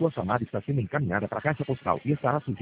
Sua chamada está sendo encaminhada para a caixa postal e estará sujeita